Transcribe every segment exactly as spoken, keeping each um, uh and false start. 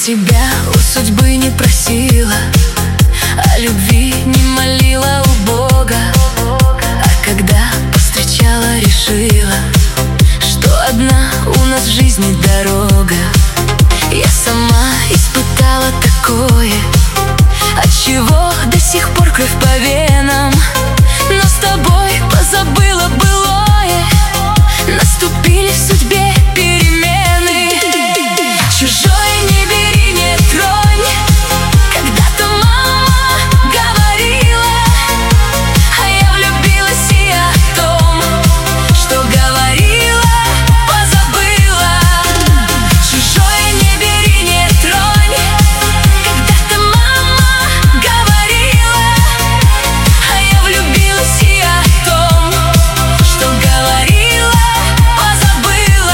тебя у судьбы не просила, о любви не молила у Бога. А когда повстречала, решила, что одна у нас в жизни дорога. Я сама испытала такое, от чего до сих пор кровь по венам. Но с тобой позабыла былое, наступили в судьбе перемены. Чужое не бери, не тронь. Когда-то мама говорила, а я влюбилась и о том, что говорила, позабыла. Чужое не бери, не тронь. Когда-то мама говорила, а я влюбилась и о том, что говорила, позабыла.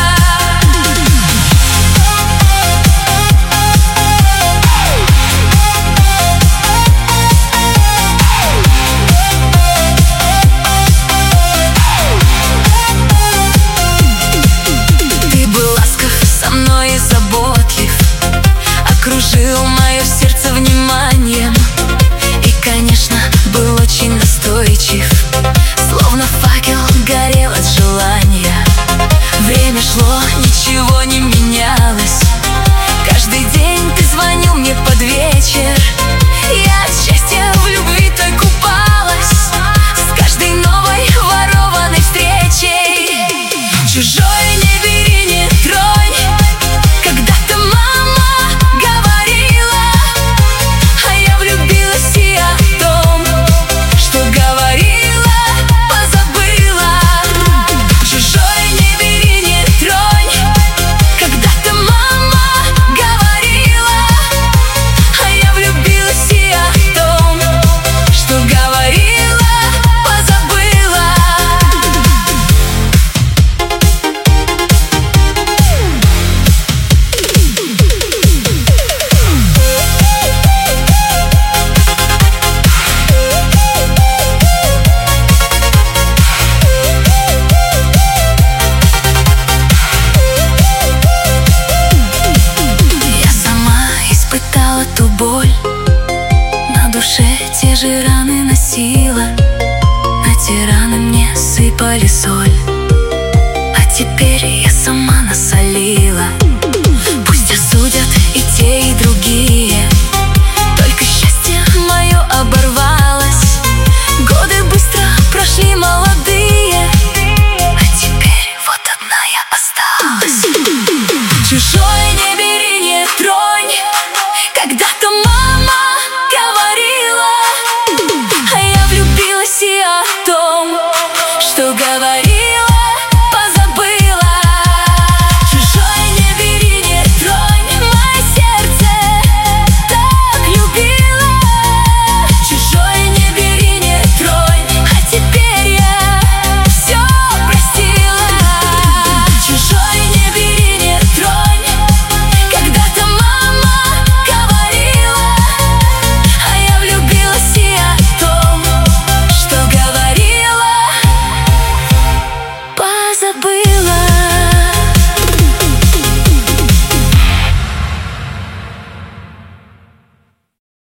Ты был ласков со мной и заботлив, окружил мое сердце вниманием. И, конечно, был очень настойчив, словно факел горел от желания. Время шло, ничего не менялось. Каждый день ты звонил мне под вечер. Я от счастья в любви той купалась, с каждой новой ворованной встречей. Чужое не бери, не тронь. Когда-то мама говорила, а я влюбилась и о том, что говорила, позабыла. Чужое не бери, не тронь. Когда-то мама говорила, а я влюбилась и о том, что говорила, позабыла. Я сама испытала ту боль, на душе те же раны носила. На те раны мне сыпали соль, а теперь я сама насолила.